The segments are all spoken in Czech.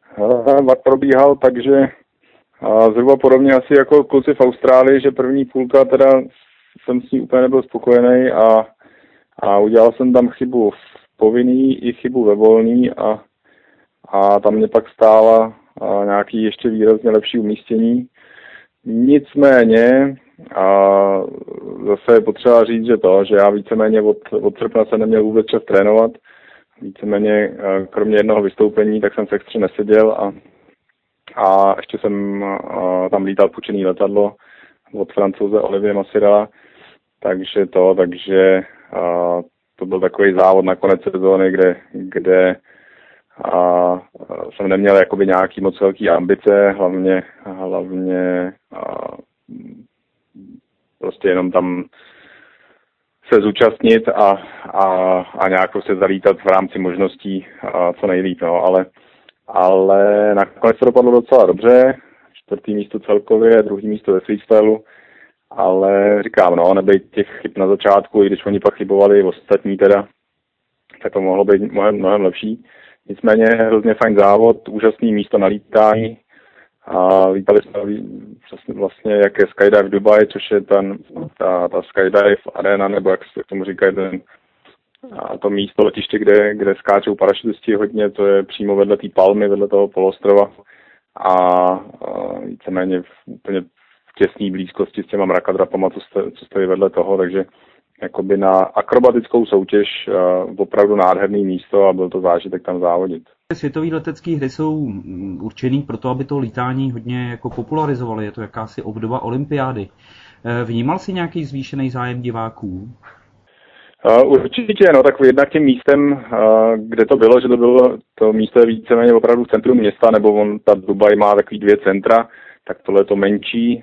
Probíhal, takže zhruba podobně asi jako kluci v Austrálii, že první půlka teda jsem s ní úplně nebyl spokojený a udělal jsem tam chybu v povinný i chybu ve volný a tam mě pak stála nějaký ještě výrazně lepší umístění. Nicméně zase je potřeba říct, že já víceméně od srpna jsem neměl vůbec čas trénovat. Víceméně kromě jednoho vystoupení, tak jsem v extře neseděl a ještě jsem tam lítal půjčený letadlo od Francouze Olivier Massirala, takže to byl takový závod na konec sezóny, kde jsem neměl jakoby nějaký moc velký ambice, hlavně prostě jenom tam se zúčastnit a nějak prostě zalítat v rámci možností co nejlíp, no, ale nakonec to dopadlo docela dobře, 4. místo celkově, 2. místo ve freestylu, ale říkám, no, nebejt těch chyb na začátku, i když oni pak chybovali ostatní teda, tak to mohlo být mnohem lepší. Nicméně hrozně fajn závod, úžasný místo na lítání a lítali jsme vlastně jak je Skydive v Dubaji, což je ta Skydive arena, nebo jak se k tomu říkají, to místo, letiště, kde skáčou parašutisti hodně, to je přímo vedle té palmy, vedle toho poloostrova a víceméně úplně v těsné blízkosti s těma mrakadrapama, co stojí vedle toho, takže jakoby na akrobatickou soutěž opravdu nádherný místo a byl to zážitek tam závodit. Světové letecké hry jsou určený pro to, aby to lítání hodně jako popularizovali, je to jakási obdoba olympiády. Vnímal jsi nějaký zvýšený zájem diváků? Určitě, no tak jednak tím místem, kde to bylo, že to místo je víceméně opravdu v centru města, nebo ta Dubaj má takový 2 centra, tak tohle je to menší,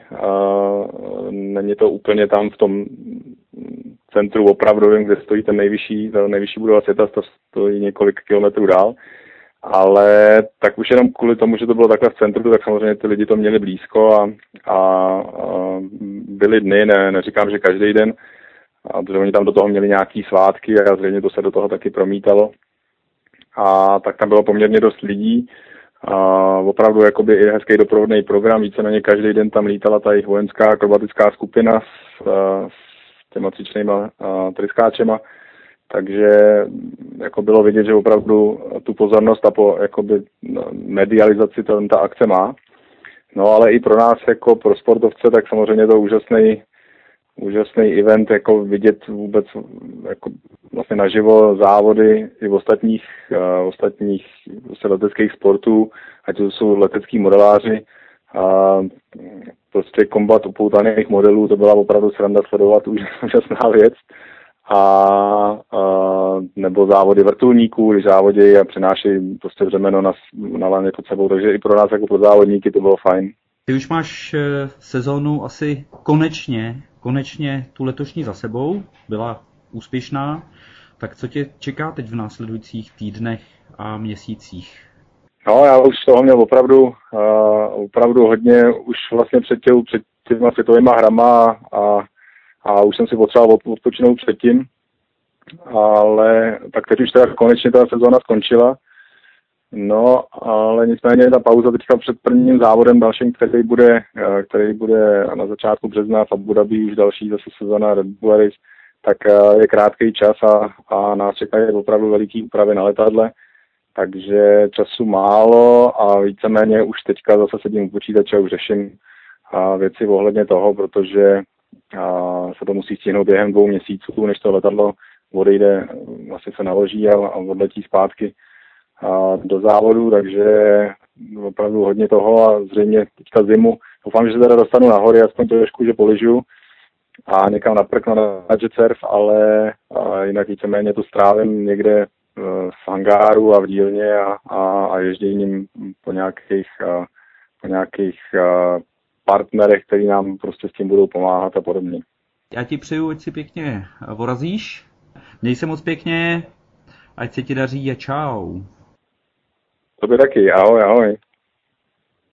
není to úplně tam v tom centru opravdovém, kde stojí ta nejvyšší budova světa, to stojí několik kilometrů dál, ale tak už jenom kvůli tomu, že to bylo takhle v centru, tak samozřejmě ty lidi to měli blízko a byly dny, neříkám, že každý den, protože oni tam do toho měli nějaký svátky a zřejmě to se do toho taky promítalo. A tak tam bylo poměrně dost lidí. A opravdu jakoby i hezký doprovodný program, víceméně každý den tam lítala ta jejich vojenská akrobatická skupina s těma cvičnýma tryskáčema. Takže jako bylo vidět, že opravdu tu pozornost a po jakoby medializaci ta akce má. No ale i pro nás jako pro sportovce, tak samozřejmě to úžasný event, jako vidět vůbec jako vlastně naživo závody i v ostatních leteckých sportů, ať to jsou letecký modeláři. Prostě kombat upoutaných modelů, to byla opravdu sranda sledovat, úžasná věc. Nebo závody vrtulníků, když závodí a přenášejí prostě břemeno na laně pod sebou, takže i pro nás jako pro závodníky to bylo fajn. Ty už máš sezónu asi konečně tu letošní za sebou, byla úspěšná, tak co tě čeká teď v následujících týdnech a měsících? No, já už toho měl opravdu hodně, už vlastně před těma světovýma hrama a už jsem si potřeboval odpočinout předtím, ale tak teď už teda konečně ta sezóna skončila. No, ale nicméně ta pauza teďka před prvním závodem dalším, který bude na začátku března v Abu Dhabi, už další zase sezóna Red Bull Race, tak je krátký čas a nás čekají opravdu veliký úpravy na letadle, takže času málo a víceméně už teďka zase sedím u počítače a už řeším věci ohledně toho, protože se to musí stihnout během 2 měsíců, než to letadlo odejde, vlastně se naloží a odletí zpátky do závodu, takže opravdu hodně toho a zřejmě teďka zimu. Doufám, že se teda dostanu na hory, aspoň trošku, že poližu a někam naprknu na jet surf, ale jinak víceméně to strávím někde v hangáru a v dílně a ježděním po nějakých partnerech, který nám prostě s tím budou pomáhat a podobně. Já ti přeju, ať si pěkně vorazíš. Měj se moc pěkně, ať se ti daří a čau. Tobě taky, ahoj.